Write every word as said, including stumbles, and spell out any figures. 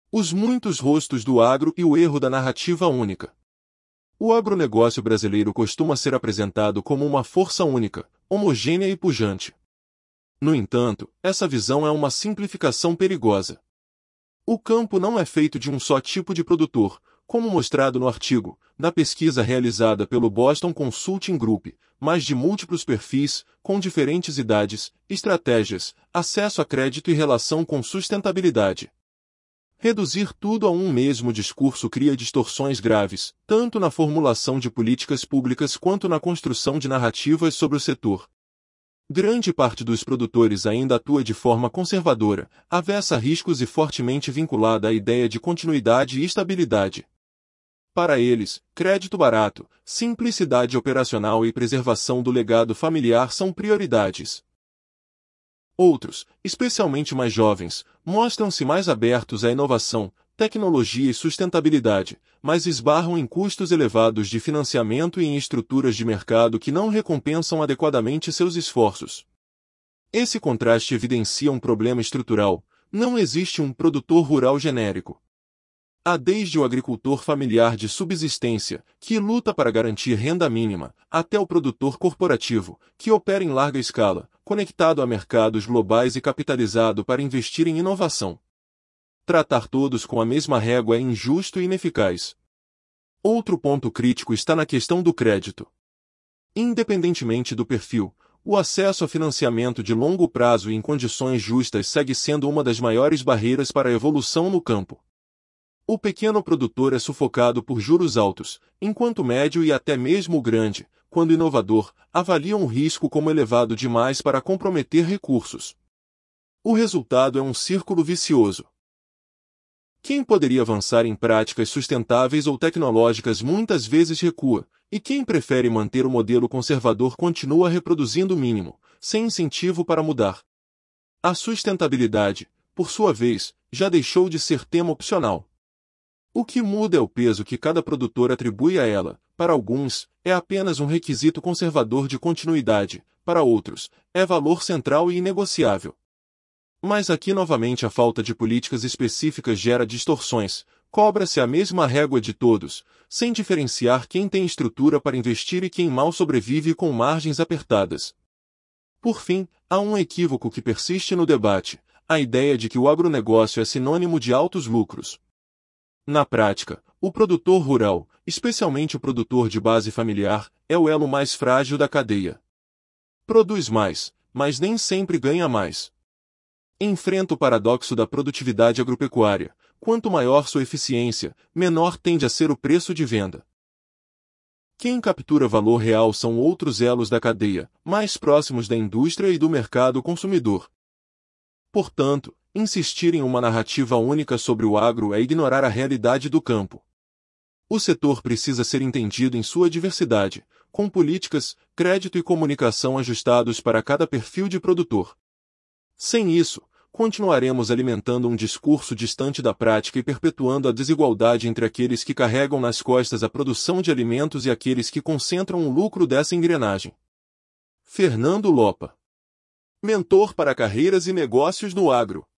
Os muitos rostos do agro e o erro da narrativa única. O agronegócio brasileiro costuma ser apresentado como uma força única, homogênea e pujante. No entanto, essa visão é uma simplificação perigosa. O campo não é feito de um só tipo de produtor, como mostrado no artigo, da pesquisa realizada pelo Boston Consulting Group, mas de múltiplos perfis, com diferentes idades, estratégias, acesso a crédito e relação com sustentabilidade. Reduzir tudo a um mesmo discurso cria distorções graves, tanto na formulação de políticas públicas quanto na construção de narrativas sobre o setor. Grande parte dos produtores ainda atua de forma conservadora, avessa a riscos e fortemente vinculada à ideia de continuidade e estabilidade. Para eles, crédito barato, simplicidade operacional e preservação do legado familiar são prioridades. Outros, especialmente mais jovens, mostram-se mais abertos à inovação, tecnologia e sustentabilidade, mas esbarram em custos elevados de financiamento e em estruturas de mercado que não recompensam adequadamente seus esforços. Esse contraste evidencia um problema estrutural: não existe um produtor rural genérico. Há desde o agricultor familiar de subsistência, que luta para garantir renda mínima, até o produtor corporativo, que opera em larga escala, conectado a mercados globais e capitalizado para investir em inovação. Tratar todos com a mesma régua é injusto e ineficaz. Outro ponto crítico está na questão do crédito. Independentemente do perfil, o acesso a financiamento de longo prazo e em condições justas segue sendo uma das maiores barreiras para a evolução no campo. O pequeno produtor é sufocado por juros altos, enquanto o médio e até mesmo o grande, quando inovador, avaliam o risco como elevado demais para comprometer recursos. O resultado é um círculo vicioso. Quem poderia avançar em práticas sustentáveis ou tecnológicas muitas vezes recua, e quem prefere manter o modelo conservador continua reproduzindo o mínimo, sem incentivo para mudar. A sustentabilidade, por sua vez, já deixou de ser tema opcional. O que muda é o peso que cada produtor atribui a ela. Para alguns, é apenas um requisito conservador de continuidade, para outros, é valor central e inegociável. Mas aqui novamente a falta de políticas específicas gera distorções, cobra-se a mesma régua de todos, sem diferenciar quem tem estrutura para investir e quem mal sobrevive com margens apertadas. Por fim, há um equívoco que persiste no debate: a ideia de que o agronegócio é sinônimo de altos lucros. Na prática, o produtor rural, especialmente o produtor de base familiar, é o elo mais frágil da cadeia. Produz mais, mas nem sempre ganha mais. Enfrenta o paradoxo da produtividade agropecuária: quanto maior sua eficiência, menor tende a ser o preço de venda. Quem captura valor real são outros elos da cadeia, mais próximos da indústria e do mercado consumidor. Portanto, insistir em uma narrativa única sobre o agro é ignorar a realidade do campo. O setor precisa ser entendido em sua diversidade, com políticas, crédito e comunicação ajustados para cada perfil de produtor. Sem isso, continuaremos alimentando um discurso distante da prática e perpetuando a desigualdade entre aqueles que carregam nas costas a produção de alimentos e aqueles que concentram o lucro dessa engrenagem. Fernando Lopa, mentor para carreiras e negócios no agro.